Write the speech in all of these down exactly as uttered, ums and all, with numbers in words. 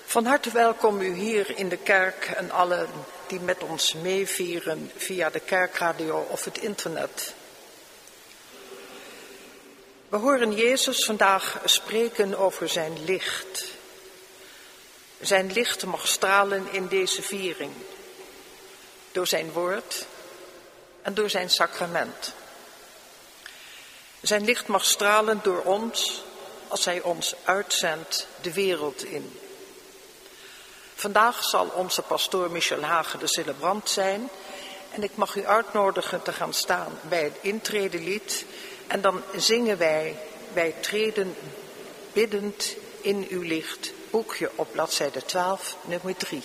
Van harte welkom u hier in de kerk en allen die met ons meevieren via de kerkradio of het internet. We horen Jezus vandaag spreken over zijn licht. Zijn licht mag stralen in deze viering. Door zijn woord en door zijn sacrament. Zijn licht mag stralen door ons als hij ons uitzendt de wereld in. Vandaag zal onze pastoor Michel Hagen de celebrant zijn en ik mag u uitnodigen te gaan staan bij het intredelied en dan zingen wij, wij treden biddend in uw licht, boekje op bladzijde twaalf, nummer drie.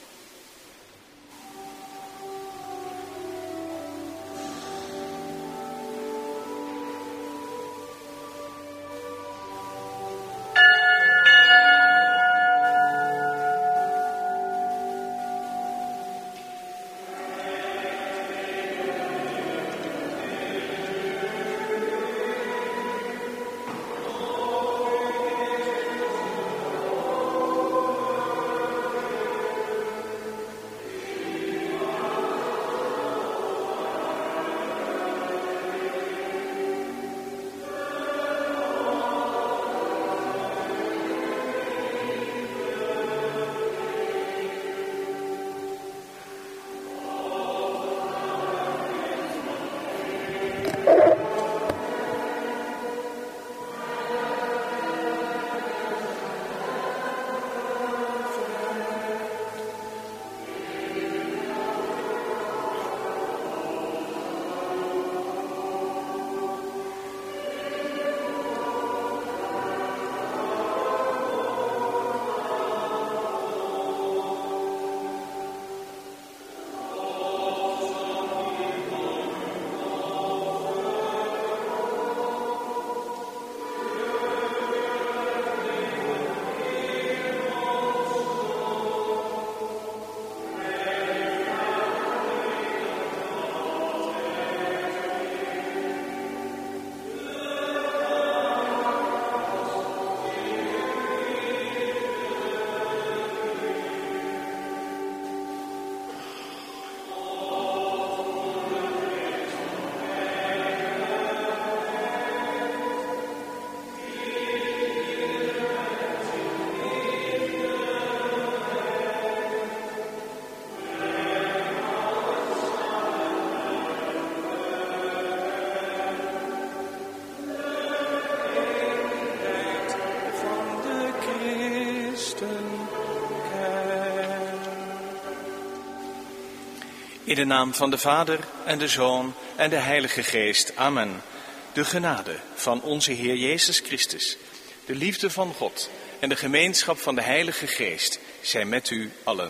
In de naam van de Vader en de Zoon en de Heilige Geest. Amen. De genade van onze Heer Jezus Christus, de liefde van God en de gemeenschap van de Heilige Geest zijn met u allen.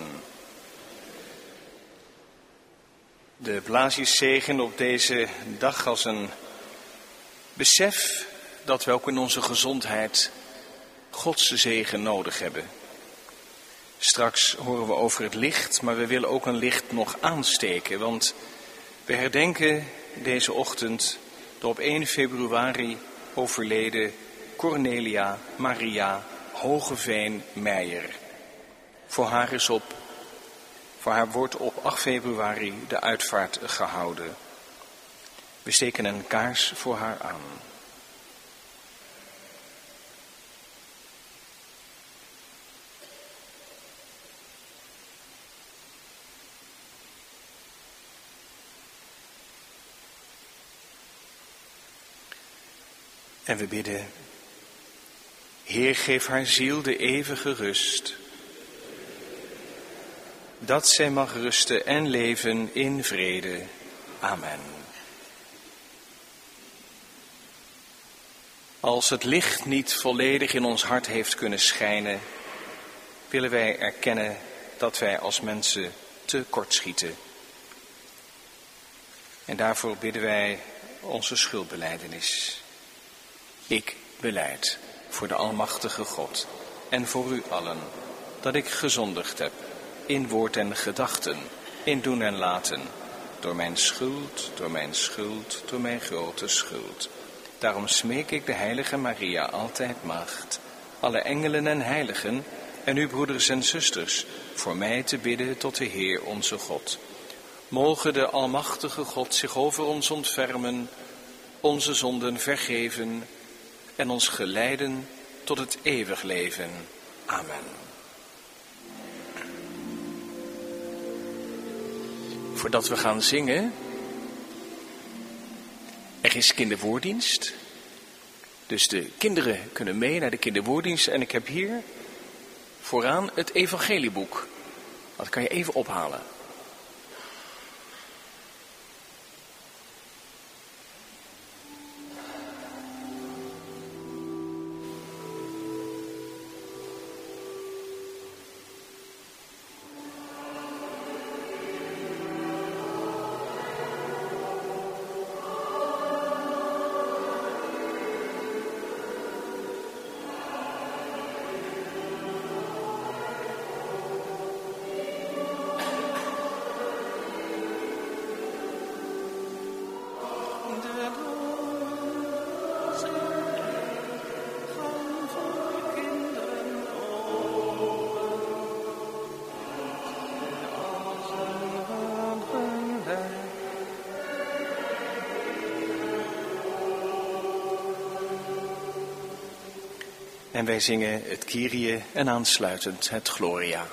De Blasiuszegen op deze dag als een besef dat we ook in onze gezondheid Gods zegen nodig hebben. Straks horen we over het licht, maar we willen ook een licht nog aansteken. Want we herdenken deze ochtend de op één februari overleden Cornelia Maria Hogeveen-Meijer. Voor haar is op, voor haar wordt op acht februari de uitvaart gehouden. We steken een kaars voor haar aan. En we bidden, Heer, geef haar ziel de eeuwige rust, dat zij mag rusten en leven in vrede. Amen. Als het licht niet volledig in ons hart heeft kunnen schijnen, willen wij erkennen dat wij als mensen te kort schieten. En daarvoor bidden wij onze schuldbelijdenis. Ik belijd voor de Almachtige God en voor u allen dat ik gezondigd heb in woord en gedachten, in doen en laten, door mijn schuld, door mijn schuld, door mijn grote schuld. Daarom smeek ik de heilige Maria, altijd maagd, alle engelen en heiligen en u, broeders en zusters, voor mij te bidden tot de Heer onze God. Mogen de almachtige God zich over ons ontfermen, onze zonden vergeven en ons geleiden tot het eeuwig leven. Amen. Voordat we gaan zingen, er is kinderwoorddienst. Dus de kinderen kunnen mee naar de kinderwoorddienst. En ik heb hier vooraan het evangelieboek. Dat kan je even ophalen. En wij zingen het Kyrie en aansluitend het Gloria.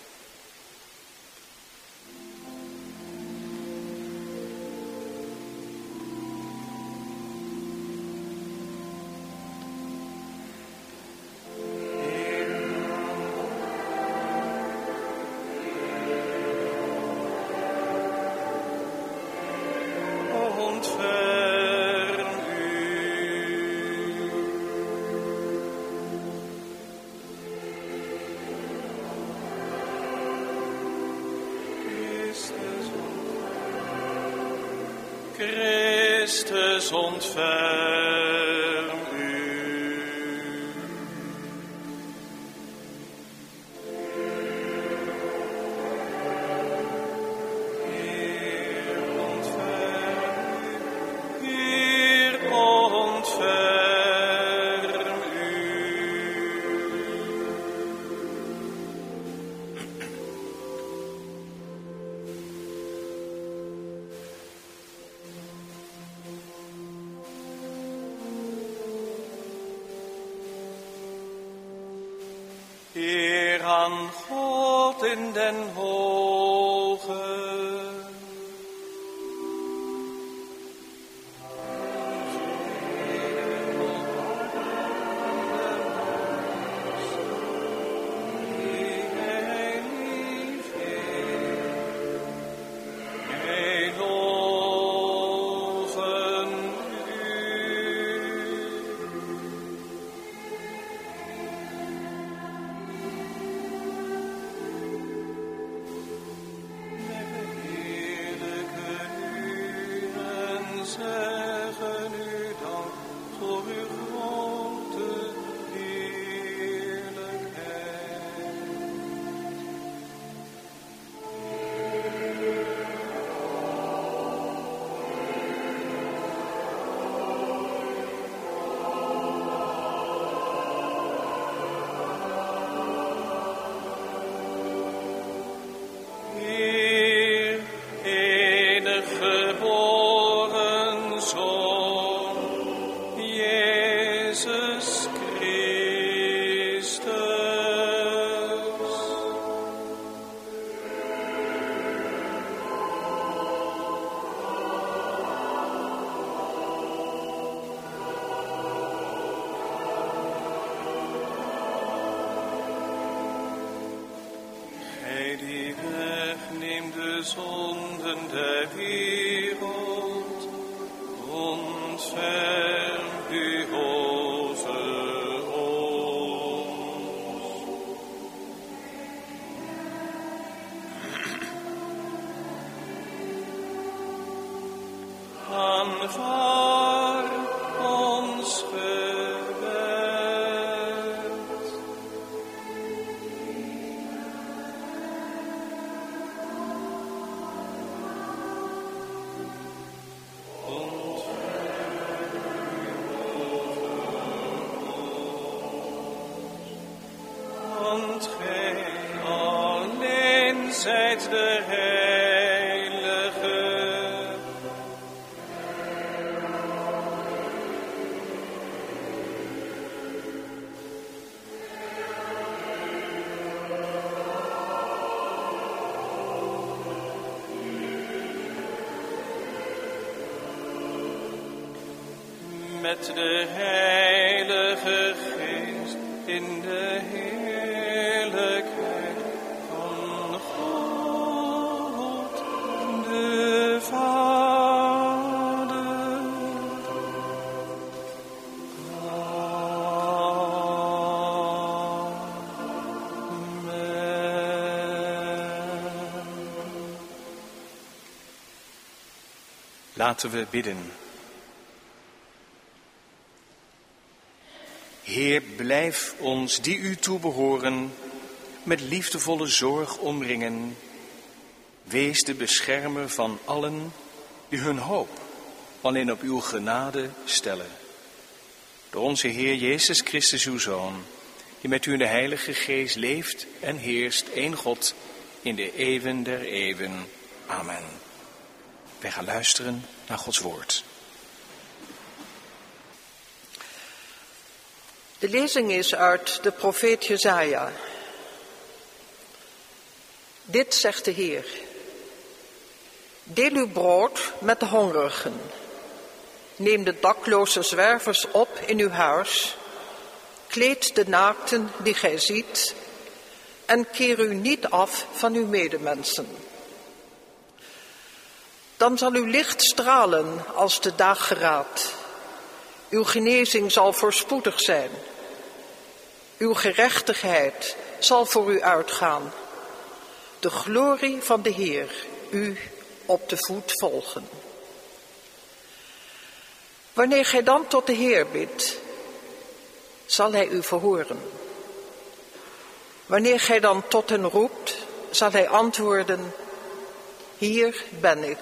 Christus ontferm u. Heer ontferm u. Heer ontferm u. Heer aan God in den hoge. Zeggen u dank voor uw grote heerlijkheid. Heer, enig geboren Zoon, Jezus Christus. Gij die wegneemt de zonden der wereld, ontferm u over ons. Aanvaar ons gebed. want gij alleen zijt de Heilige. Met de Heilige Geest in de heerlijkheid van God de Vader. Amen. Laten we bidden. Heer, blijf ons die u toebehoren met liefdevolle zorg omringen. Wees de beschermer van allen die hun hoop alleen op uw genade stellen. Door onze Heer Jezus Christus, uw Zoon, die met u in de Heilige Geest leeft en heerst, één God, in de eeuwen der eeuwen. Amen. Wij gaan luisteren naar Gods woord. De lezing is uit de profeet Jesaja. Dit zegt de Heer. Deel uw brood met de hongerigen. Neem de dakloze zwervers op in uw huis. Kleed de naakten die gij ziet. En keer u niet af van uw medemensen. Dan zal uw licht stralen als de dageraad. Uw genezing zal voorspoedig zijn. Uw gerechtigheid zal voor u uitgaan. De glorie van de Heer u op de voet volgen. Wanneer gij dan tot de Heer bidt, zal hij u verhoren. Wanneer gij dan tot hen roept, zal hij antwoorden, hier ben ik.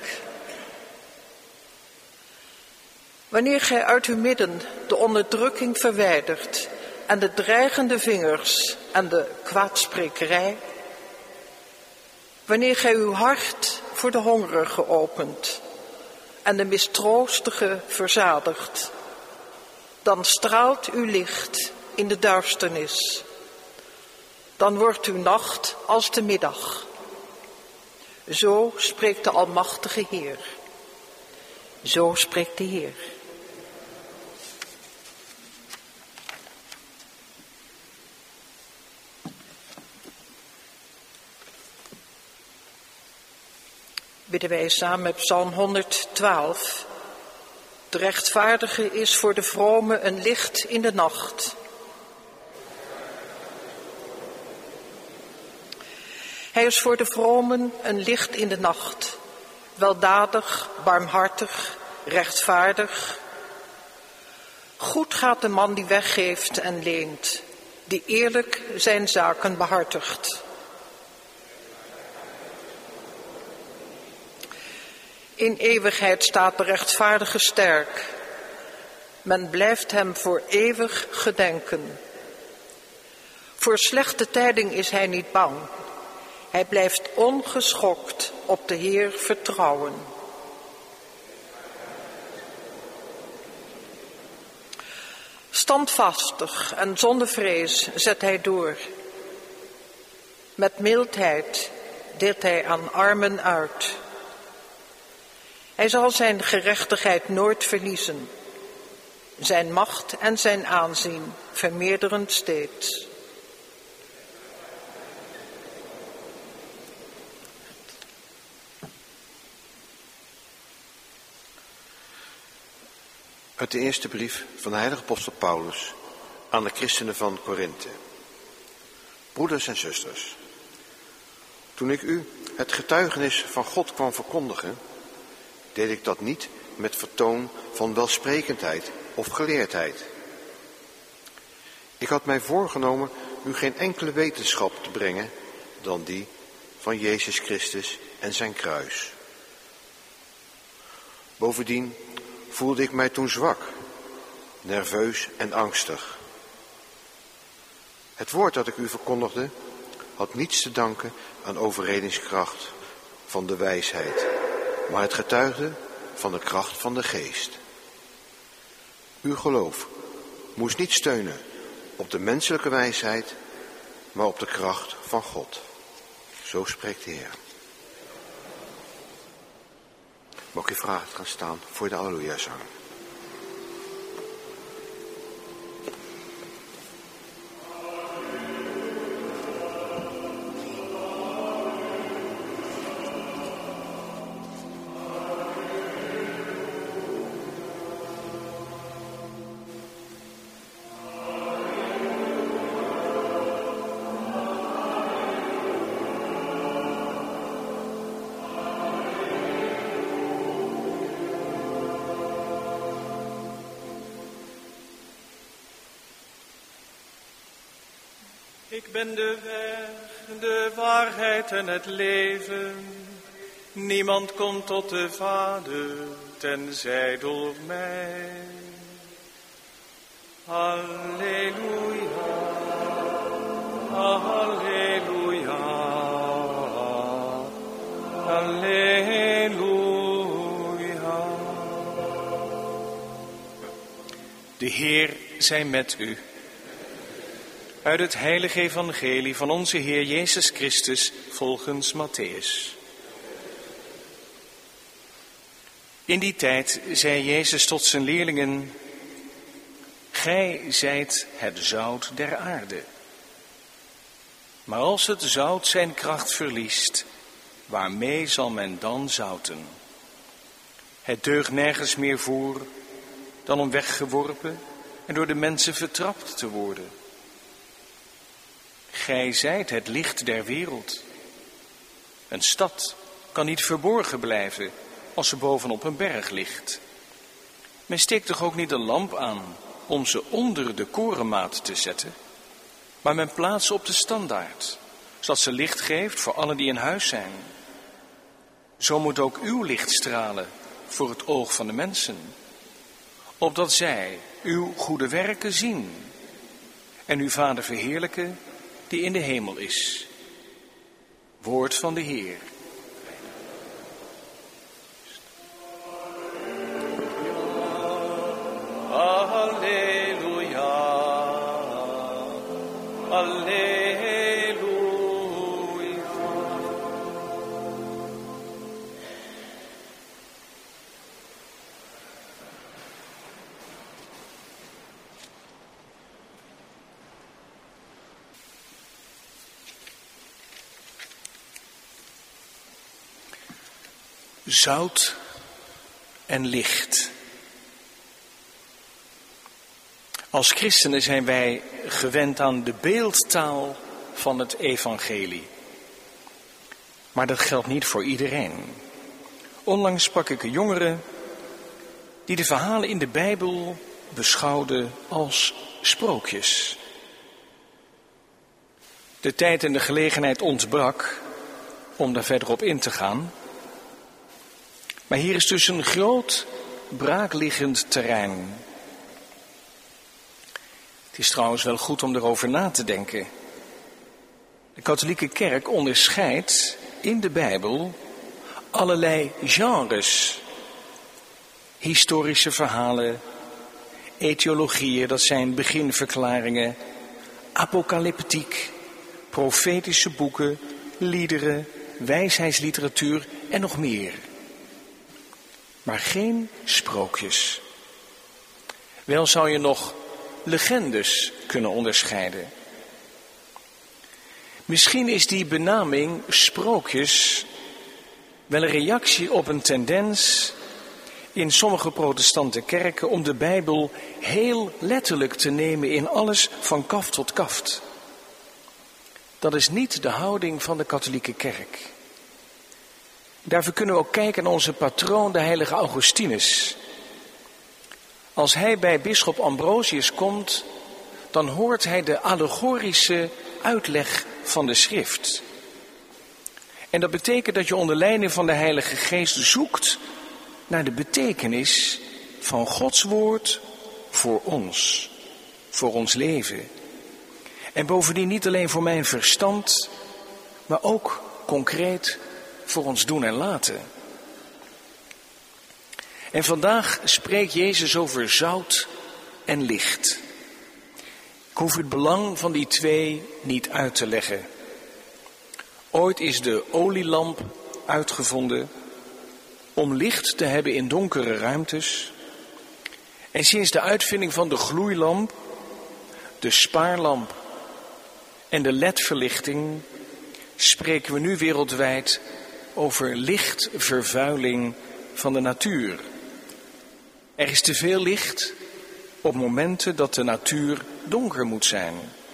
Wanneer gij uit uw midden de onderdrukking verwijdert en de dreigende vingers en de kwaadsprekerij, wanneer gij uw hart voor de hongerige opent en de mistroostige verzadigt, dan straalt uw licht in de duisternis. Dan wordt uw nacht als de middag. Zo spreekt de Almachtige Heer. Zo spreekt de Heer. Bidden wij samen met Psalm honderdtwaalf. De rechtvaardige is voor de vrome een licht in de nacht. Hij is voor de vromen een licht in de nacht, weldadig, barmhartig, rechtvaardig. Goed gaat de man die weggeeft en leent, die eerlijk zijn zaken behartigt. In eeuwigheid staat de rechtvaardige sterk. Men blijft hem voor eeuwig gedenken. Voor slechte tijding is hij niet bang. Hij blijft ongeschokt op de Heer vertrouwen. Standvastig en zonder vrees zet hij door. Met mildheid deelt hij aan armen uit. Hij zal zijn gerechtigheid nooit verliezen. Zijn macht en zijn aanzien vermeerderen steeds. Uit de eerste brief van de heilige apostel Paulus aan de christenen van Korinthe. Broeders en zusters, toen ik u het getuigenis van God kwam verkondigen, deed ik dat niet met vertoon van welsprekendheid of geleerdheid. Ik had mij voorgenomen u geen enkele wetenschap te brengen dan die van Jezus Christus en zijn kruis. Bovendien voelde ik mij toen zwak, nerveus en angstig. Het woord dat ik u verkondigde had niets te danken aan overredingskracht van de wijsheid, maar het getuigde van de kracht van de geest. Uw geloof moest niet steunen op de menselijke wijsheid, maar op de kracht van God. Zo spreekt de Heer. Mag ik u vragen te gaan staan voor de Alleluia-zang. Ik ben de weg, de waarheid en het leven. Niemand komt tot de Vader, tenzij door mij. Halleluja, halleluja, halleluja. De Heer zij met u. Uit het heilige evangelie van onze Heer Jezus Christus volgens Mattheüs. In die tijd zei Jezus tot zijn leerlingen: Gij zijt het zout der aarde. Maar als het zout zijn kracht verliest, waarmee zal men dan zouten? Het deugt nergens meer voor dan om weggeworpen en door de mensen vertrapt te worden. Gij zijt het licht der wereld. Een stad kan niet verborgen blijven als ze bovenop een berg ligt. Men steekt toch ook niet een lamp aan om ze onder de korenmaat te zetten, maar men plaatst ze op de standaard, zodat ze licht geeft voor allen die in huis zijn. Zo moet ook uw licht stralen voor het oog van de mensen, opdat zij uw goede werken zien en uw Vader verheerlijken die in de hemel is. Woord van de Heer. Halleluja, halleluja. Zout en licht. Als christenen zijn wij gewend aan de beeldtaal van het evangelie. Maar dat geldt niet voor iedereen. Onlangs sprak ik een jongere die de verhalen in de Bijbel beschouwde als sprookjes. De tijd en de gelegenheid ontbrak om daar verder op in te gaan. Maar hier is dus een groot braakliggend terrein. Het is trouwens wel goed om erover na te denken. De katholieke kerk onderscheidt in de Bijbel allerlei genres. Historische verhalen, etiologieën, dat zijn beginverklaringen, apocalyptiek, profetische boeken, liederen, wijsheidsliteratuur en nog meer. Maar geen sprookjes. Wel zou je nog legendes kunnen onderscheiden. Misschien is die benaming sprookjes wel een reactie op een tendens in sommige protestante kerken om de Bijbel heel letterlijk te nemen in alles van kaft tot kaft. Dat is niet de houding van de katholieke kerk. Daarvoor kunnen we ook kijken naar onze patroon, de heilige Augustinus. Als hij bij bisschop Ambrosius komt, dan hoort hij de allegorische uitleg van de schrift. En dat betekent dat je onder leiding van de Heilige Geest zoekt naar de betekenis van Gods woord voor ons, voor ons leven. En bovendien niet alleen voor mijn verstand, maar ook concreet voor ons doen en laten. En vandaag spreekt Jezus over zout en licht. Ik hoef het belang van die twee niet uit te leggen. Ooit is de olielamp uitgevonden om licht te hebben in donkere ruimtes. En sinds de uitvinding van de gloeilamp, de spaarlamp en de L E D-verlichting spreken we nu wereldwijd over lichtvervuiling van de natuur. Er is te veel licht op momenten dat de natuur donker moet zijn.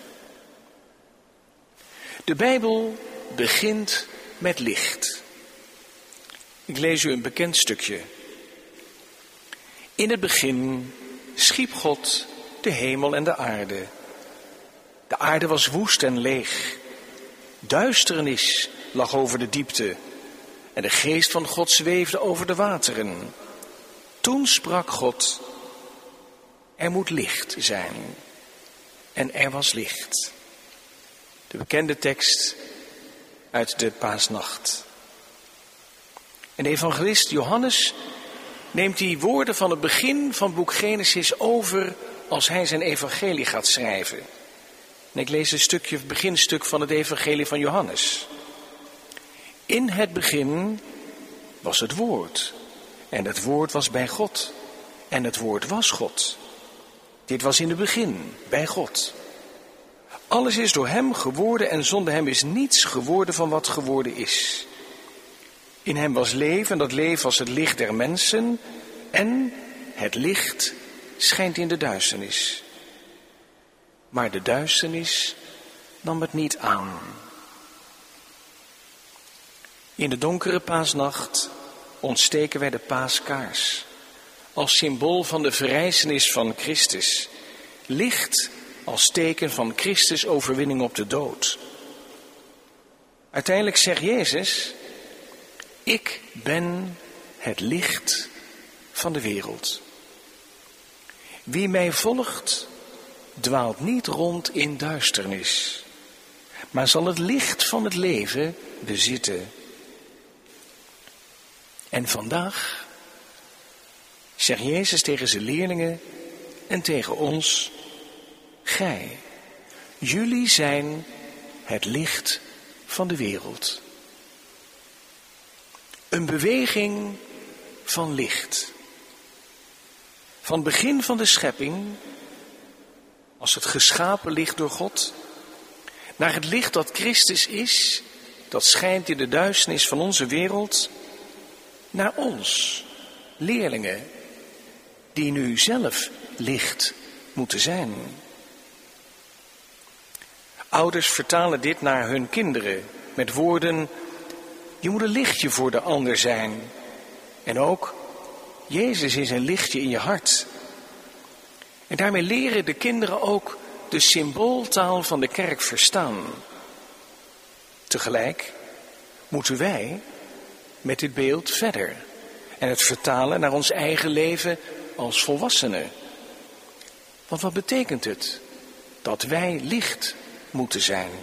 De Bijbel begint met licht. Ik lees u een bekend stukje. In het begin schiep God de hemel en de aarde. De aarde was woest en leeg. Duisternis lag over de diepte en de geest van God zweefde over de wateren. Toen sprak God: er moet licht zijn. En er was licht. De bekende tekst uit de paasnacht. En de evangelist Johannes neemt die woorden van het begin van het boek Genesis over als hij zijn evangelie gaat schrijven. En ik lees een stukje, het beginstuk van het evangelie van Johannes. In het begin was het woord. En het woord was bij God. En het woord was God. Dit was in het begin bij God. Alles is door hem geworden en zonder hem is niets geworden van wat geworden is. In hem was leven en dat leven was het licht der mensen. En het licht schijnt in de duisternis. Maar de duisternis nam het niet aan. In de donkere paasnacht ontsteken wij de paaskaars. Als symbool van de verrijzenis van Christus. Licht als teken van Christus' overwinning op de dood. Uiteindelijk zegt Jezus: ik ben het licht van de wereld. Wie mij volgt, dwaalt niet rond in duisternis, maar zal het licht van het leven bezitten. En vandaag zegt Jezus tegen zijn leerlingen en tegen ons: gij, jullie zijn het licht van de wereld. Een beweging van licht. Van het begin van de schepping, als het geschapen licht door God, naar het licht dat Christus is, dat schijnt in de duisternis van onze wereld, naar ons, leerlingen, die nu zelf licht moeten zijn. Ouders vertalen dit naar hun kinderen met woorden: je moet een lichtje voor de ander zijn. En ook, Jezus is een lichtje in je hart. En daarmee leren de kinderen ook de symbooltaal van de kerk verstaan. Tegelijk moeten wij met dit beeld verder en het vertalen naar ons eigen leven als volwassenen. Want wat betekent het dat wij licht moeten zijn?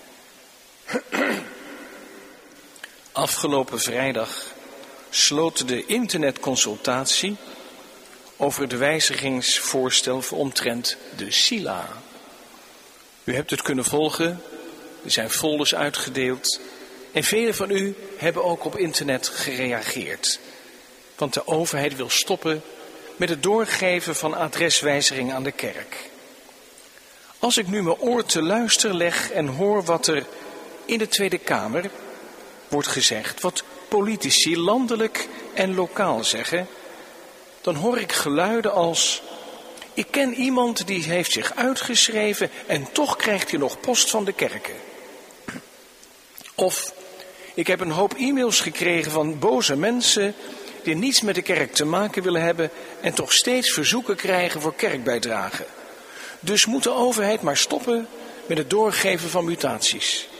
Afgelopen vrijdag sloot de internetconsultatie over het wijzigingsvoorstel voor omtrent de Sila. U hebt het kunnen volgen, er zijn folders uitgedeeld en velen van u hebben ook op internet gereageerd. Want de overheid wil stoppen met het doorgeven van adreswijzigingen aan de kerk. Als ik nu mijn oor te luisteren leg en hoor wat er in de Tweede Kamer wordt gezegd, wat politici landelijk en lokaal zeggen, dan hoor ik geluiden als: ik ken iemand die heeft zich uitgeschreven en toch krijgt hij nog post van de kerken. Of: ik heb een hoop e-mails gekregen van boze mensen die niets met de kerk te maken willen hebben en toch steeds verzoeken krijgen voor kerkbijdragen. Dus moet de overheid maar stoppen met het doorgeven van mutaties.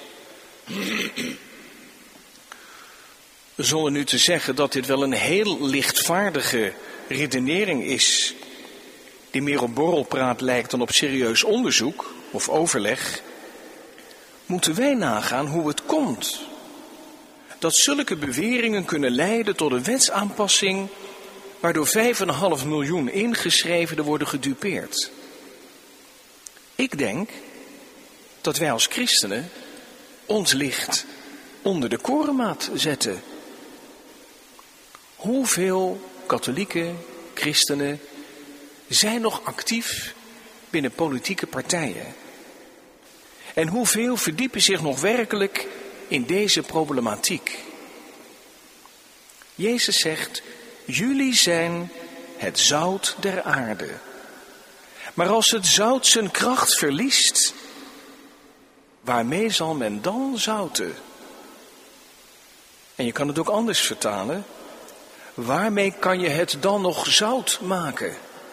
Zonder nu te zeggen dat dit wel een heel lichtvaardige redenering is. die meer op borrelpraat lijkt dan op serieus onderzoek of overleg, moeten wij nagaan hoe het komt dat zulke beweringen kunnen leiden tot een wetsaanpassing waardoor vijf en een half miljoen ingeschrevenen worden gedupeerd. Ik denk dat wij als christenen ons licht onder de korenmaat zetten. Hoeveel katholieken, christenen zijn nog actief binnen politieke partijen? En hoeveel verdiepen zich nog werkelijk in deze problematiek? Jezus zegt, jullie zijn het zout der aarde. Maar als het zout zijn kracht verliest, waarmee zal men dan zouten? En je kan het ook anders vertalen. Waarmee kan je het dan nog zout maken?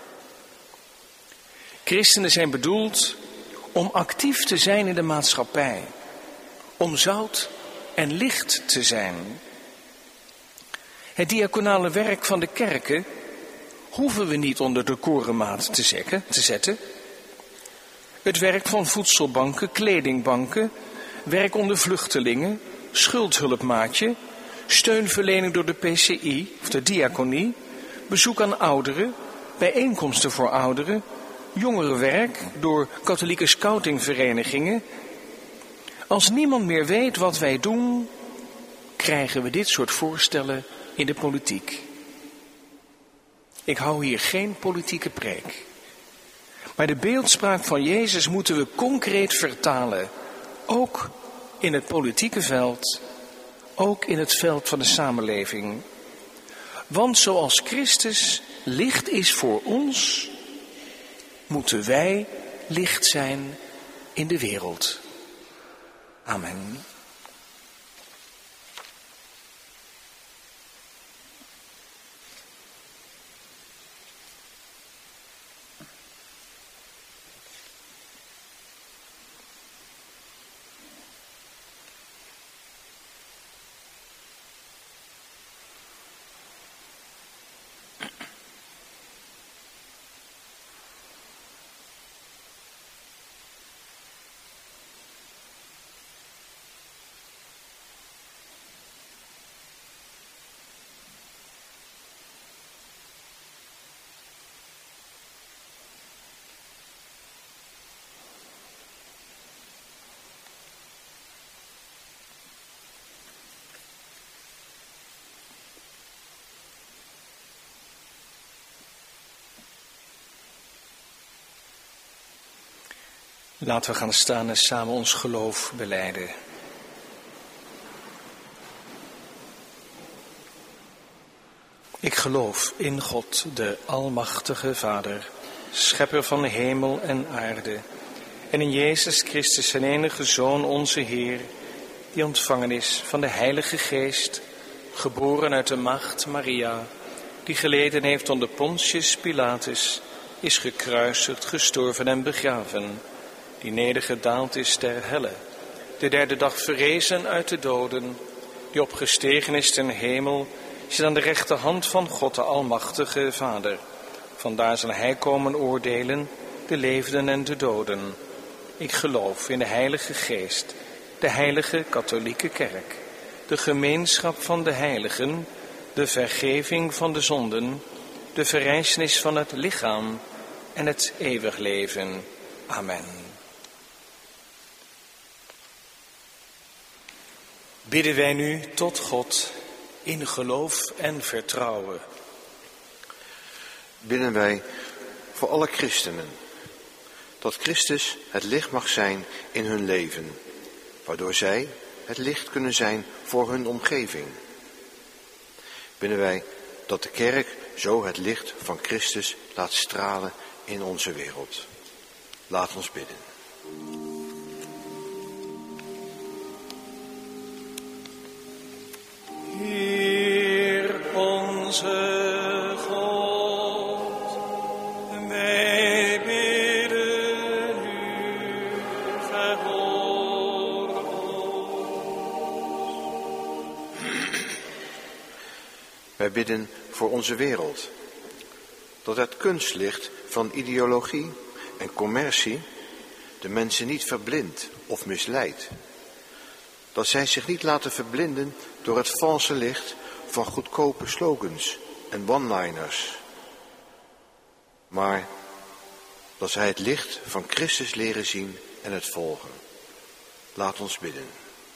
Christenen zijn bedoeld om actief te zijn in de maatschappij. Om zout en licht te zijn. Het diaconale werk van de kerken hoeven we niet onder de korenmaat te, zekken, te zetten. Het werk van voedselbanken, kledingbanken, werk onder vluchtelingen, schuldhulpmaatje, steunverlening door de P C I of de diaconie, bezoek aan ouderen, bijeenkomsten voor ouderen, jongerenwerk door katholieke scoutingverenigingen. Als niemand meer weet wat wij doen, krijgen we dit soort voorstellen in de politiek. Ik hou hier geen politieke preek. Maar de beeldspraak van Jezus moeten we concreet vertalen. Ook in het politieke veld, ook in het veld van de samenleving. Want zoals Christus licht is voor ons, moeten wij licht zijn in de wereld. Amen. Laten we gaan staan en samen ons geloof belijden. Ik geloof in God, de Almachtige Vader, Schepper van hemel en aarde, en in Jezus Christus, zijn enige Zoon, onze Heer, die ontvangen is van de Heilige Geest, geboren uit de maagd Maria, die geleden heeft onder Pontius Pilatus, is gekruisigd, gestorven en begraven, die nedergedaald is ter helle, de derde dag verrezen uit de doden, die opgestegen is ten hemel, zit aan de rechterhand van God, de Almachtige Vader. Vandaar zal hij komen oordelen, de levenden en de doden. Ik geloof in de Heilige Geest, de heilige katholieke kerk, de gemeenschap van de heiligen, de vergeving van de zonden, de verrijzenis van het lichaam en het eeuwig leven. Amen. Bidden wij nu tot God in geloof en vertrouwen. Bidden wij voor alle christenen, dat Christus het licht mag zijn in hun leven, waardoor zij het licht kunnen zijn voor hun omgeving. Bidden wij dat de kerk zo het licht van Christus laat stralen in onze wereld. Laat ons bidden. Heer onze God, wij bidden u, verhoor ons. Wij bidden voor onze wereld, dat het kunstlicht van ideologie en commercie de mensen niet verblindt of misleidt. Dat zij zich niet laten verblinden door het valse licht van goedkope slogans en one-liners. Maar dat zij het licht van Christus leren zien en het volgen. Laat ons bidden.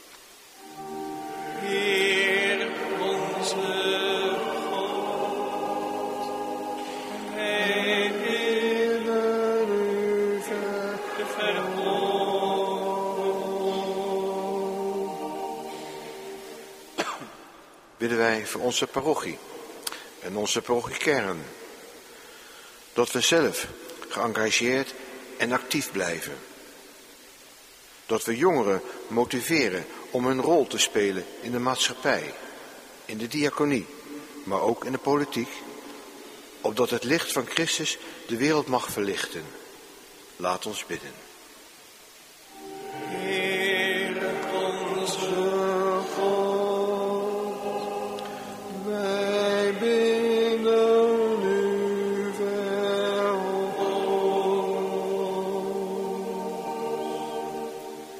Heer onze God, wij willen u verhogen. Bidden wij voor onze parochie en onze parochiekern. Dat we zelf geëngageerd en actief blijven. Dat we jongeren motiveren om hun rol te spelen in de maatschappij, in de diaconie, maar ook in de politiek, opdat het licht van Christus de wereld mag verlichten. Laat ons bidden. Heer onze God, wij bidden u verhoog.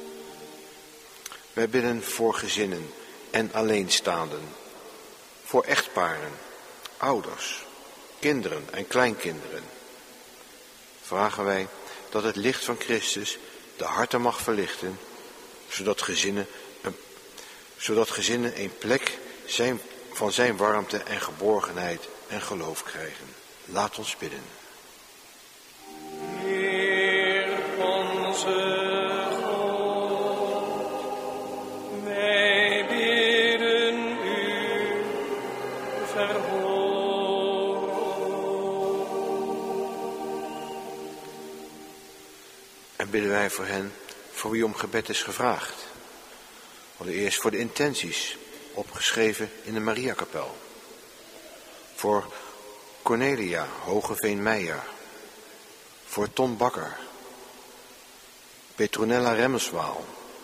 Wij bidden voor gezinnen en alleenstaanden, voor echtparen, ouders, kinderen en kleinkinderen. Vragen wij dat het licht van Christus de harten mag verlichten, zodat gezinnen een, zodat gezinnen een plek zijn, van zijn warmte en geborgenheid en geloof krijgen. Laat ons bidden. Heer onze God, wij bidden u verhoog. En bidden wij voor hen voor wie om gebed is gevraagd. Allereerst voor de intenties, opgeschreven in de Mariakapel. Voor Cornelia Hogeveen-Meijer. Voor Ton Bakker. Petronella Remmelswaal.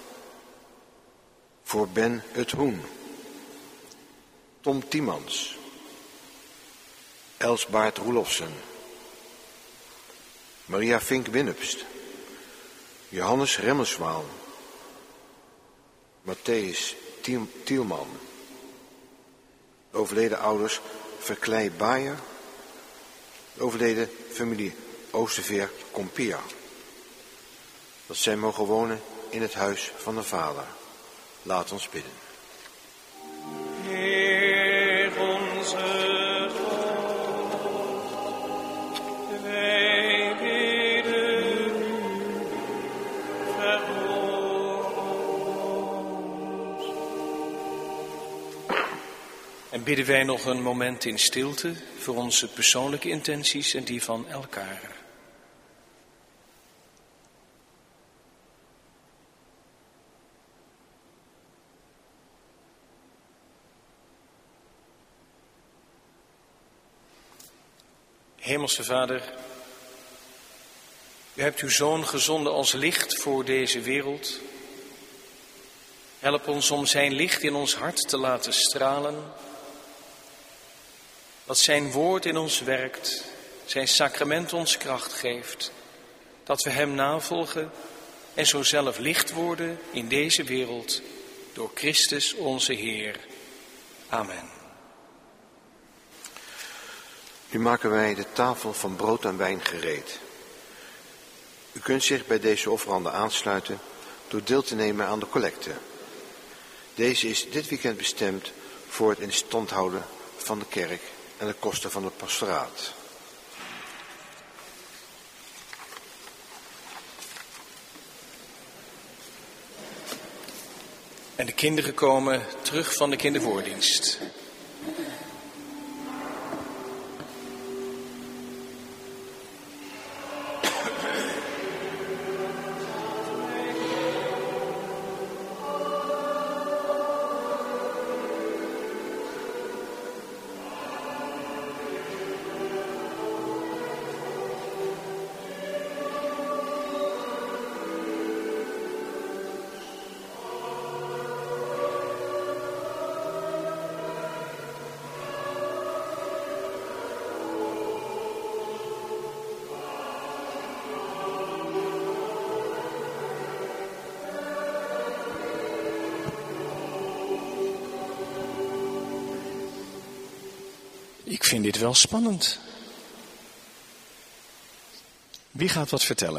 Voor Ben het Hoen. Tom Tiemans. Elsbaard Roelofsen. Maria Vink-Winnupst. Johannes Remmelswaal. Matthäus Tiel, Tielman. De overleden ouders Verklei Baaier. De overleden familie Oosterveer Kompia. Dat zij mogen wonen in het huis van de Vader. Laat ons bidden. Heer onze God, wij bidden u verhoog. En bidden wij nog een moment in stilte voor onze persoonlijke intenties en die van elkaar. Hemelse Vader, u hebt uw Zoon gezonden als licht voor deze wereld. Help ons om zijn licht in ons hart te laten stralen. Dat zijn woord in ons werkt, zijn sacrament ons kracht geeft. Dat we hem navolgen en zo zelf licht worden in deze wereld door Christus onze Heer. Amen. Nu maken wij de tafel van brood en wijn gereed. U kunt zich bij deze offeranden aansluiten door deel te nemen aan de collecte. Deze is dit weekend bestemd voor het in stand houden van de kerk en de kosten van het pastoraat. En de kinderen komen terug van de kindervoordienst. Ik vind dit wel spannend. Wie gaat wat vertellen?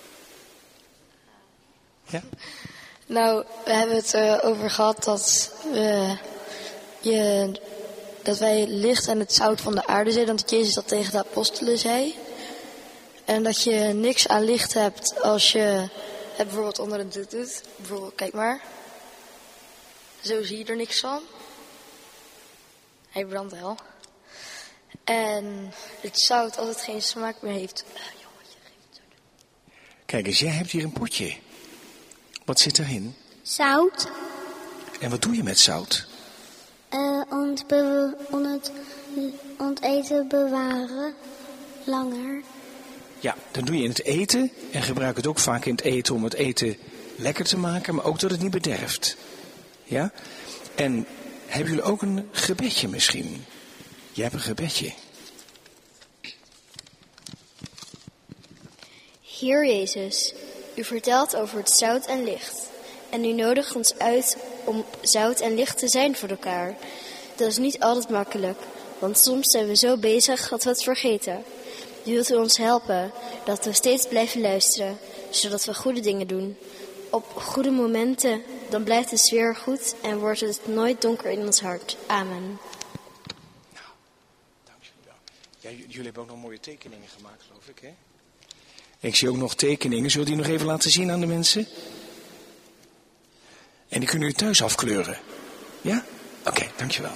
Ja? Nou, we hebben het erover gehad dat, we, je, dat wij licht en het zout van de aarde zijn. Dat Jezus dat tegen de apostelen zei. En dat je niks aan licht hebt als je het bijvoorbeeld onder een doek doet. Bijvoorbeeld, kijk maar. Zo zie je er niks van. Hij brandt wel. En het zout, als het geen smaak meer heeft. Uh, jongetje, geef het zo. Kijk eens, jij hebt hier een potje. Wat zit erin? Zout. En wat doe je met zout? Uh, om, het be- om, het, om het eten bewaren. Langer. Ja, dan doe je in het eten. En gebruik het ook vaak in het eten om het eten lekker te maken. Maar ook dat het niet bederft. Ja? En hebben jullie ook een gebedje misschien? Jij hebt een gebedje. Heer Jezus, u vertelt over het zout en licht. En u nodigt ons uit om zout en licht te zijn voor elkaar. Dat is niet altijd makkelijk, want soms zijn we zo bezig dat we het vergeten. Wilt u ons helpen dat we steeds blijven luisteren, zodat we goede dingen doen. Op goede momenten, dan blijft de sfeer goed en wordt het nooit donker in ons hart. Amen. Nou, dank jullie wel. Ja, j- jullie hebben ook nog mooie tekeningen gemaakt, geloof ik, hè? Ik zie ook nog tekeningen. Zullen die nog even laten zien aan de mensen? En die kunnen jullie thuis afkleuren. Ja? Oké, okay, dankjewel.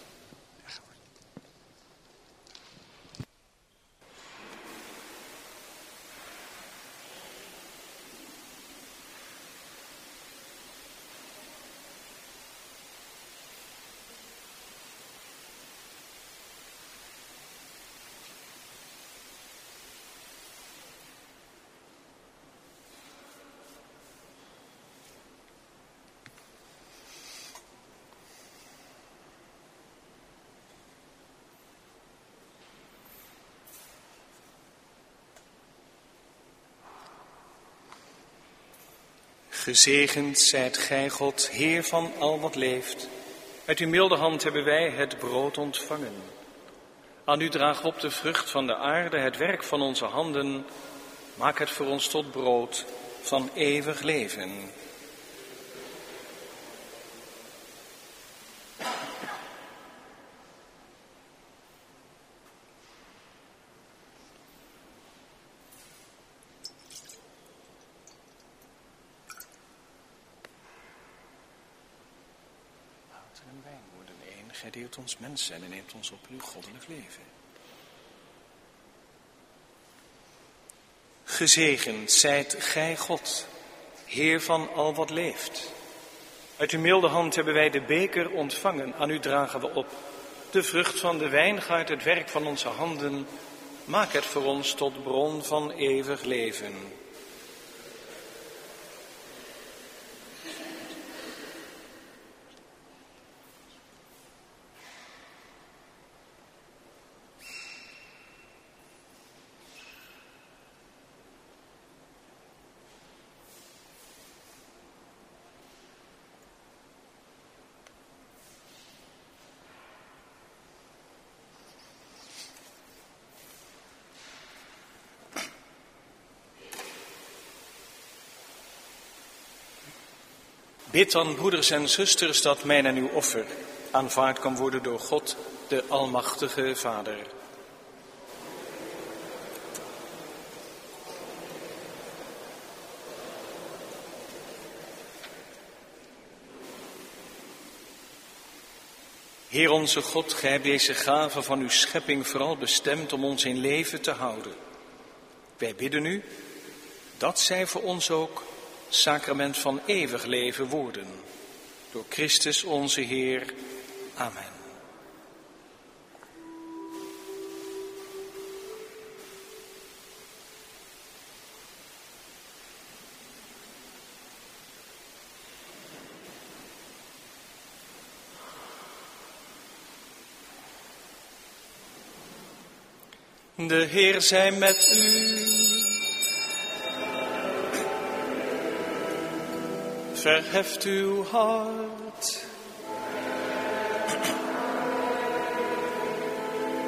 Gezegend zijt gij, God, Heer van al wat leeft. Uit uw milde hand hebben wij het brood ontvangen. Aan u dragen we op de vrucht van de aarde, het werk van onze handen. Maak het voor ons tot brood van eeuwig leven. En wijn worden één. Gij deelt ons mensen en neemt ons op uw goddelijk leven. Gezegend zijt gij, God, Heer van al wat leeft. Uit uw milde hand hebben wij de beker ontvangen. Aan u dragen we op de vrucht van de wijngaard, het werk van onze handen. Maak het voor ons tot bron van eeuwig leven. Bid dan, broeders en zusters, dat mijn en uw offer aanvaard kan worden door God, de Almachtige Vader. Heer onze God, gij hebt deze gave van uw schepping vooral bestemd om ons in leven te houden. Wij bidden u dat zij voor ons ook sacrament van eeuwig leven worden. Door Christus onze Heer. Amen. De Heer zij met u. Verheft uw hart.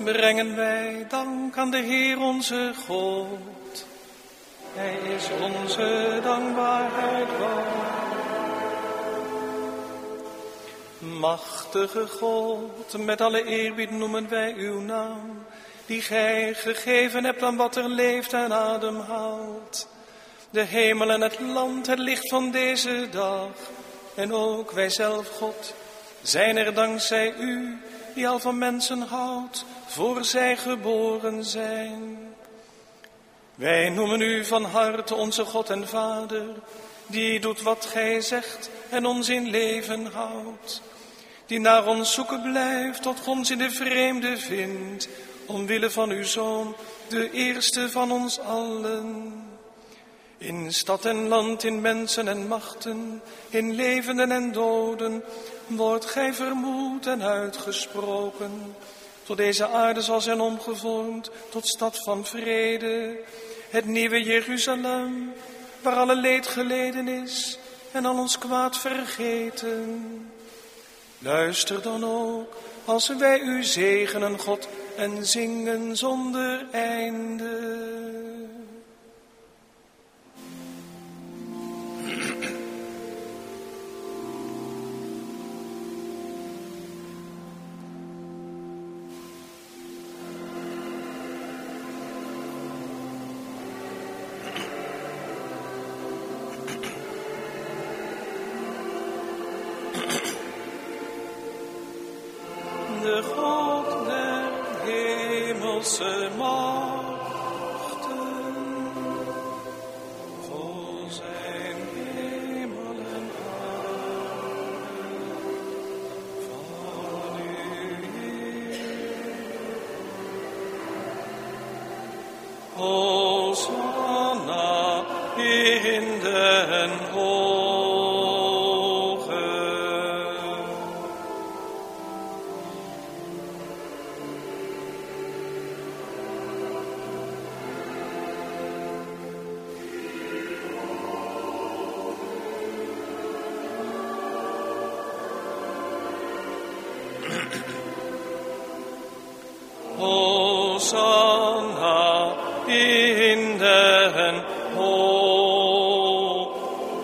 brengen wij dank aan de Heer onze God. Hij is onze dankbaarheid waard. Machtige God, met alle eerbied noemen wij uw naam, die gij gegeven hebt aan wat er leeft en ademhaalt. De hemel en het land, het licht van deze dag, en ook wij zelf, God, zijn er dankzij u, die al van mensen houdt, voor zij geboren zijn. Wij noemen u van harte onze God en Vader, die doet wat gij zegt en ons in leven houdt. Die naar ons zoeken blijft, tot ons in de vreemde vindt, omwille van uw Zoon, de eerste van ons allen. In stad en land, in mensen en machten, in levenden en doden, wordt gij vermoed en uitgesproken. Tot deze aarde zal zijn omgevormd, tot stad van vrede, het nieuwe Jeruzalem, waar alle leed geleden is en al ons kwaad vergeten. Luister dan ook, als wij u zegenen, God, en zingen zonder einde. De God der hemelse machten, vol zijn hemel en aarde, van u Heer. Hosanna in den hogen. Hosanna in den hogen.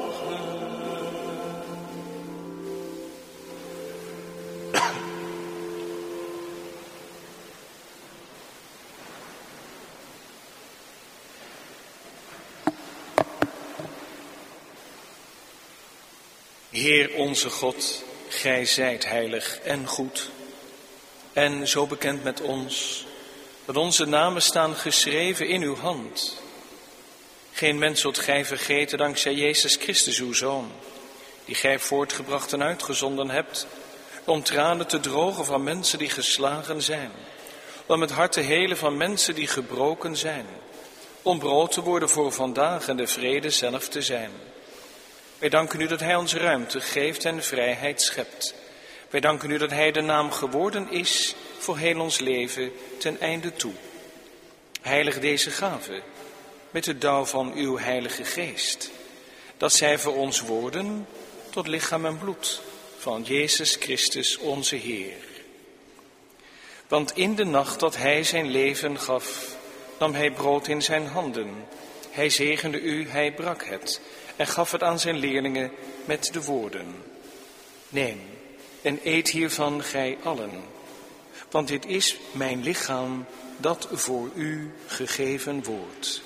Heer onze God, gij zijt heilig en goed, en zo bekend met ons, dat onze namen staan geschreven in uw hand. Geen mens zult gij vergeten dankzij Jezus Christus, uw Zoon, die gij voortgebracht en uitgezonden hebt, om tranen te drogen van mensen die geslagen zijn, om het hart te helen van mensen die gebroken zijn, om brood te worden voor vandaag en de vrede zelf te zijn. Wij danken u dat hij ons ruimte geeft en vrijheid schept. Wij danken u dat hij de naam geworden is voor heel ons leven ten einde toe. Heilig deze gave met de dauw van uw heilige geest, dat zij voor ons worden tot lichaam en bloed van Jezus Christus onze Heer. Want in de nacht dat hij zijn leven gaf, nam hij brood in zijn handen. Hij zegende u, hij brak het en gaf het aan zijn leerlingen met de woorden: neem en eet hiervan gij allen, want dit is mijn lichaam dat voor u gegeven wordt.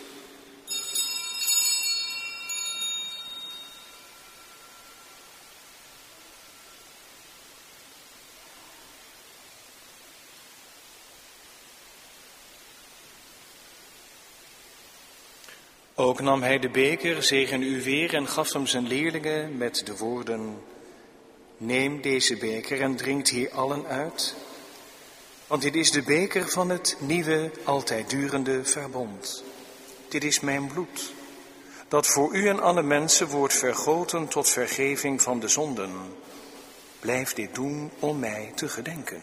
Ook nam hij de beker, zegende u weer en gaf hem zijn leerlingen met de woorden: neem deze beker en drinkt hier allen uit, want dit is de beker van het nieuwe, altijd durende verbond. Dit is mijn bloed, dat voor u en alle mensen wordt vergoten tot vergeving van de zonden. Blijf dit doen om mij te gedenken.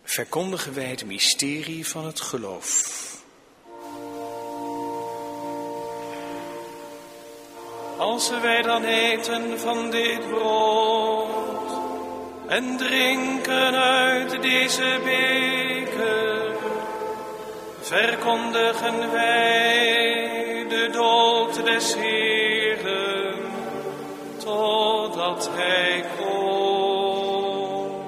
verkondigen wij het mysterie van het geloof. Als wij dan eten van dit brood en drinken uit deze beker, verkondigen wij de dood des Heeren, totdat Hij komt.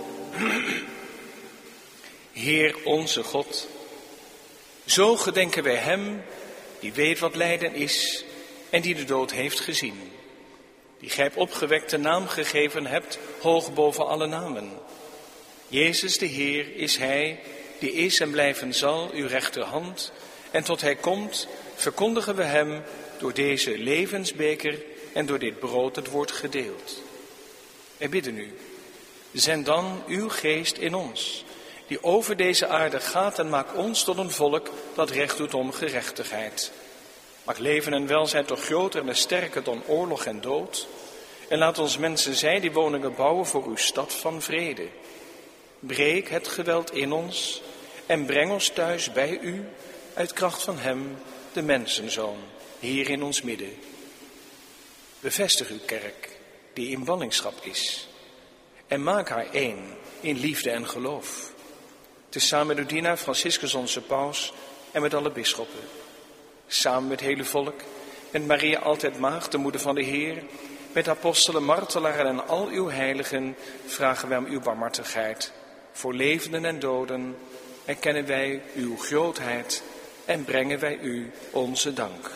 Heer onze God, zo gedenken wij Hem die weet wat lijden is en die de dood heeft gezien, die gij op opgewekte naam gegeven hebt, hoog boven alle namen. Jezus de Heer is Hij, die is en blijven zal, uw rechterhand, en tot Hij komt, verkondigen we Hem door deze levensbeker en door dit brood het wordt gedeeld. Wij bidden u, zend dan uw geest in ons, die over deze aarde gaat en maak ons tot een volk dat recht doet om gerechtigheid. Maak leven en welzijn toch groter en sterker dan oorlog en dood. En laat ons mensen zijn die woningen bouwen voor uw stad van vrede. Breek het geweld in ons en breng ons thuis bij u uit kracht van Hem, de mensenzoon, hier in ons midden. Bevestig uw kerk, die in ballingschap is, en maak haar één in liefde en geloof. Tezamen met uw dienaar Franciscus onze paus en met alle bisschoppen. Samen met het hele volk, met Maria altijd maagd, de moeder van de Heer, met apostelen, martelaren en al uw heiligen, vragen wij om uw barmhartigheid. Voor levenden en doden erkennen wij uw grootheid en brengen wij u onze dank.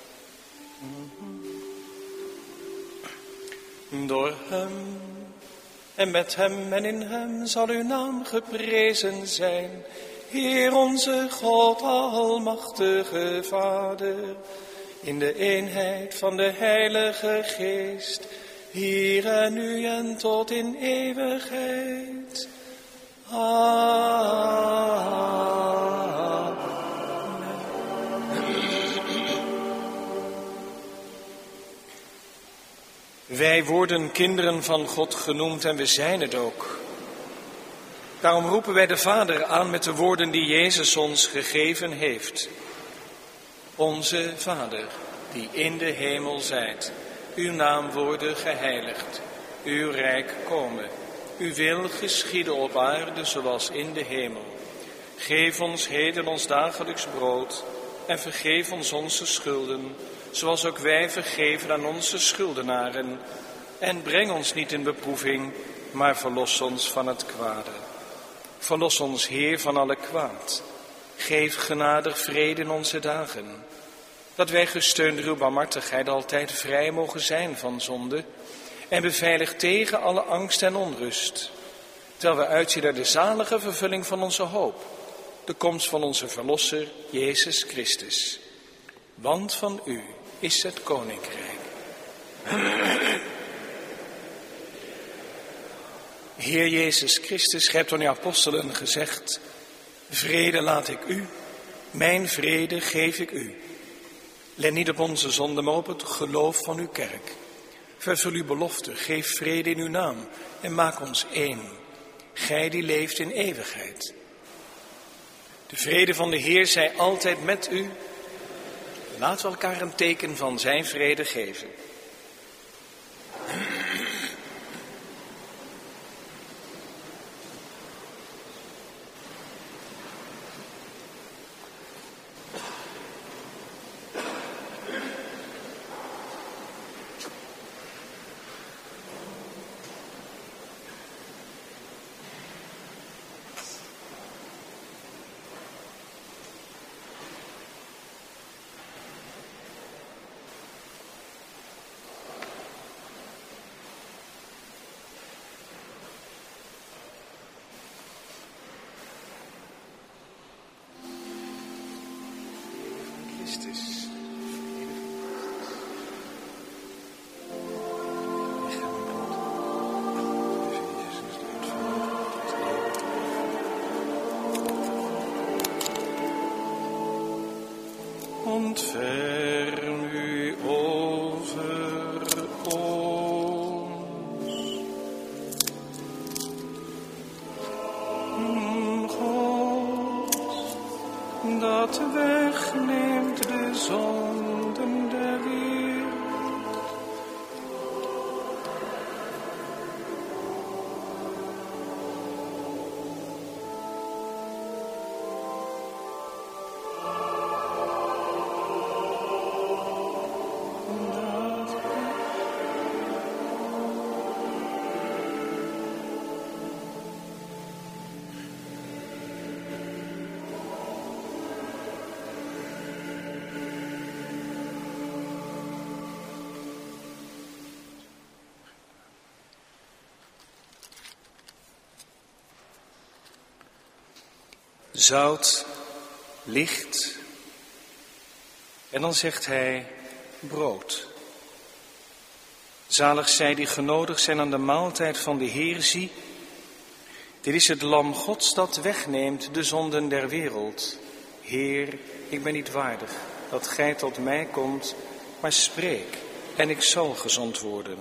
Door Hem en met Hem en in Hem zal uw naam geprezen zijn, Heer onze God, almachtige Vader, in de eenheid van de Heilige Geest, hier en nu en tot in eeuwigheid. Amen. Wij worden kinderen van God genoemd en we zijn het ook. Daarom roepen wij de Vader aan met de woorden die Jezus ons gegeven heeft. Onze Vader, die in de hemel zijt, uw naam worden geheiligd, uw rijk komen, uw wil geschieden op aarde zoals in de hemel. Geef ons heden ons dagelijks brood en vergeef ons onze schulden, zoals ook wij vergeven aan onze schuldenaren. En breng ons niet in beproeving, maar verlos ons van het kwade. Verlos ons, Heer, van alle kwaad. Geef genadig vrede in onze dagen, dat wij gesteund door uw barmhartigheid altijd vrij mogen zijn van zonde en beveiligd tegen alle angst en onrust, terwijl we uitzien naar de zalige vervulling van onze hoop, de komst van onze Verlosser, Jezus Christus. Want van u is het koninkrijk. Heer Jezus Christus, gij hebt aan uw apostelen gezegd, vrede laat ik u, mijn vrede geef ik u. Let niet op onze zonde, maar op het geloof van uw kerk. Vervul uw belofte, geef vrede in uw naam en maak ons één, gij die leeft in eeuwigheid. De vrede van de Heer zij altijd met u. Laten we elkaar een teken van zijn vrede geven. Christus. Ontferm u over ons. zout, licht. En dan zegt hij brood. Zalig zij die genodigd zijn aan de maaltijd van de Heer, zie. Dit is het lam Gods dat wegneemt de zonden der wereld. Heer, ik ben niet waardig dat gij tot mij komt, maar spreek en ik zal gezond worden.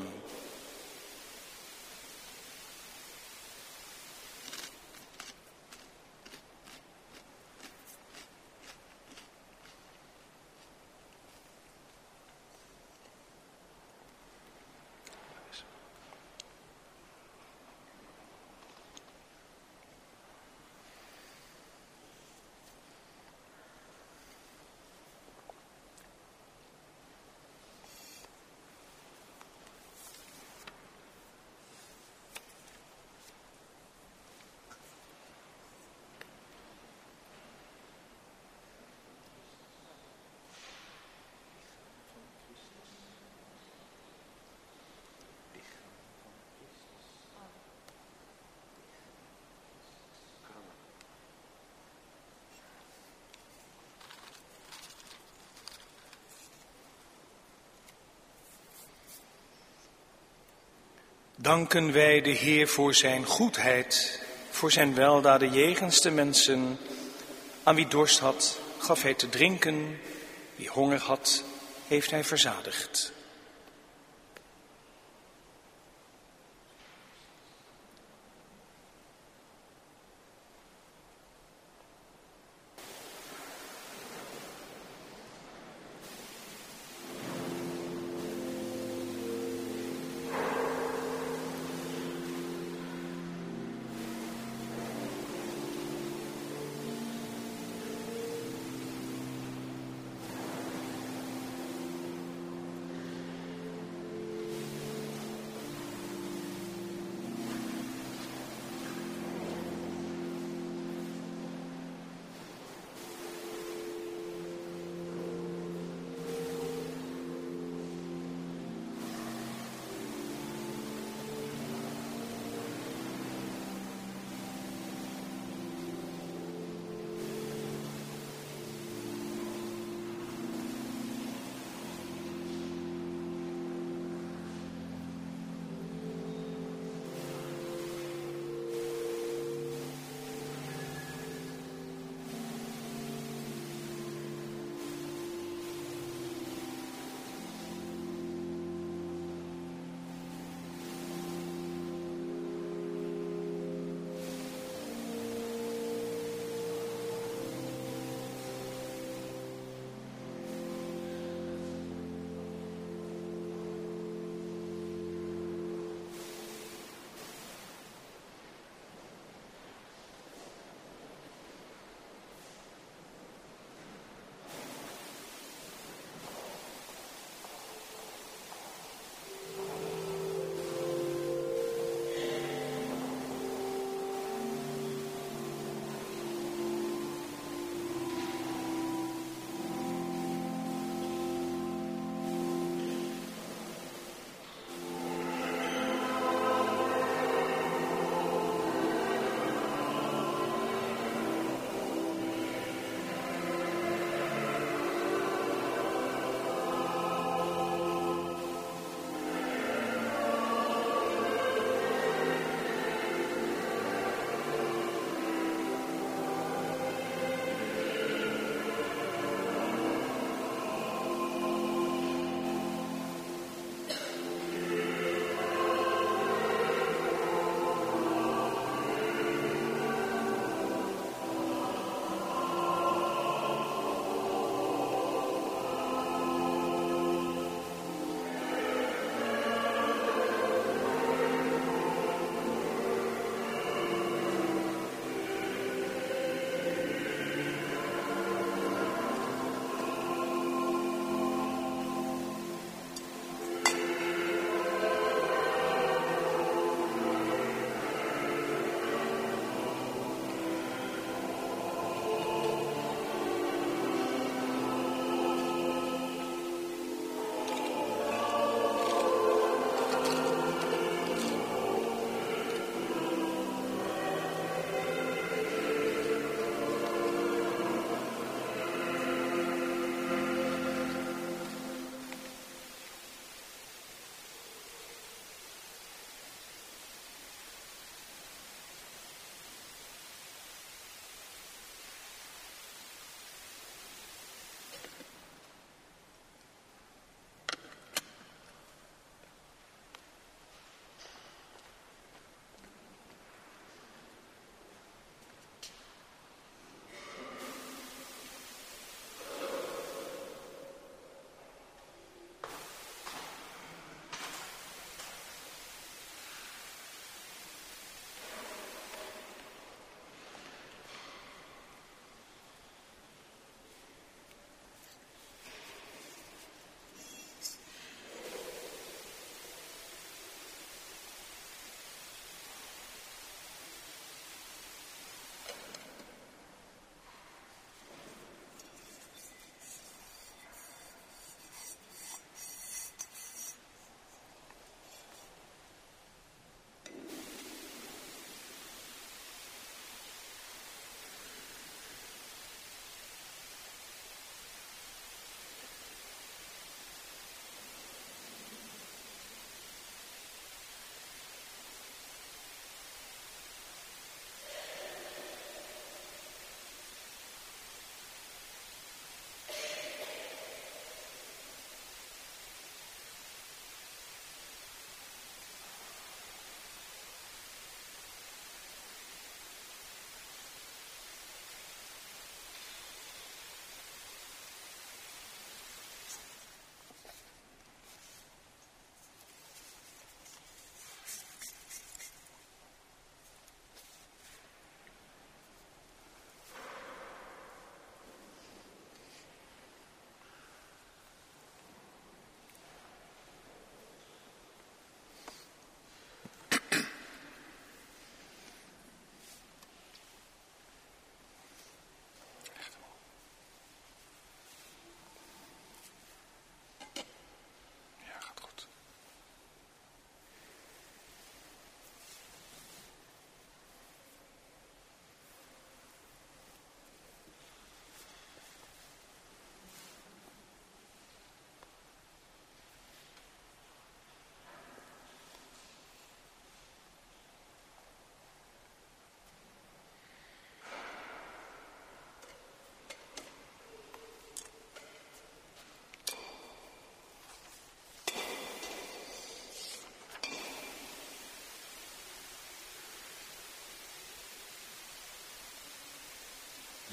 Danken wij de Heer voor zijn goedheid, voor zijn weldaden jegens de mensen. Aan wie dorst had, gaf hij te drinken. Wie honger had, heeft hij verzadigd.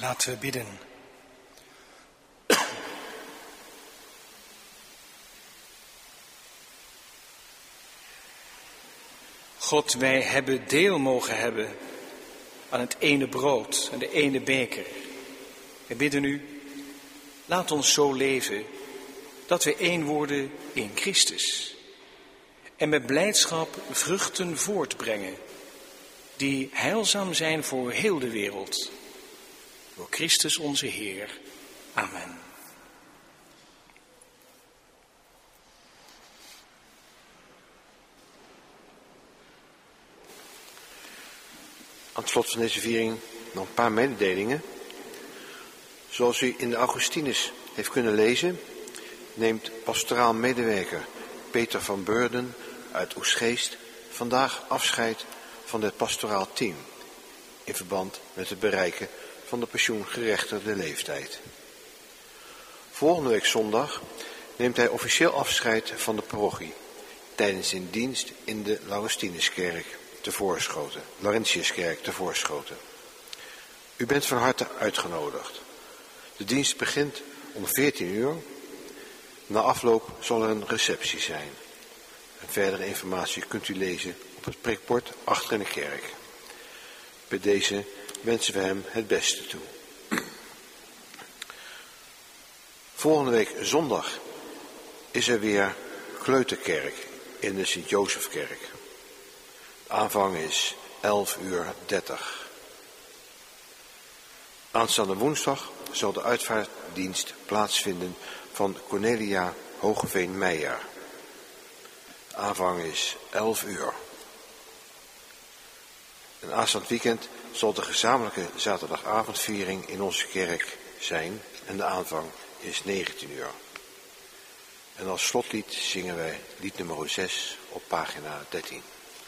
Laten we bidden. God, wij hebben deel mogen hebben aan het ene brood en de ene beker. We bidden u, laat ons zo leven dat we één worden in Christus. En met blijdschap vruchten voortbrengen die heilzaam zijn voor heel de wereld. Door Christus onze Heer. Amen. Aan het slot van deze viering nog een paar mededelingen. Zoals u in de Augustinus heeft kunnen lezen, neemt pastoraal medewerker Peter van Beurden uit Oesgeest vandaag afscheid van het pastoraal team in verband met het bereiken van de pensioengerechtigde leeftijd. Volgende week zondag neemt hij officieel afscheid van de parochie tijdens zijn dienst in de Laurestinuskerk te Voorschoten, Laurentiuskerk te Voorschoten. U bent van harte uitgenodigd. De dienst begint om veertien uur. Na afloop zal er een receptie zijn. En verdere informatie kunt u lezen op het prikbord achter in de kerk. Bij deze wensen we hem het beste toe. Volgende week zondag is er weer kleuterkerk in de Sint-Jozefkerk. De aanvang is elf uur dertig. Aanstaande woensdag zal de uitvaartdienst plaatsvinden van Cornelia Hogeveen-Meijer. De aanvang is elf uur. En aanstaand weekend zal de gezamenlijke zaterdagavondviering in onze kerk zijn en de aanvang is negentien uur. En als slotlied zingen wij lied nummer zes op pagina dertien.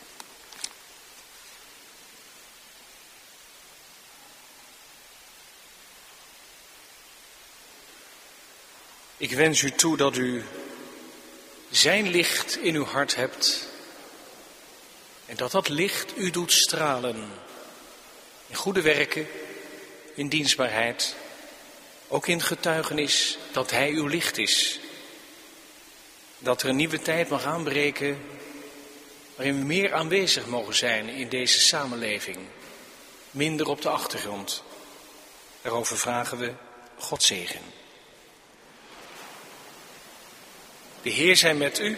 Ik wens u toe dat u zijn licht in uw hart hebt en dat dat licht u doet stralen in goede werken, in dienstbaarheid, ook in getuigenis dat hij uw licht is. Dat er een nieuwe tijd mag aanbreken waarin we meer aanwezig mogen zijn in deze samenleving, minder op de achtergrond. Daarover vragen we God zegen. De Heer zij met u.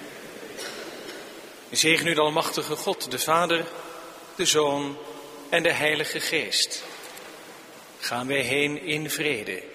En zegen u de almachtige God, de Vader, de Zoon en de Heilige Geest. Gaan wij heen in vrede.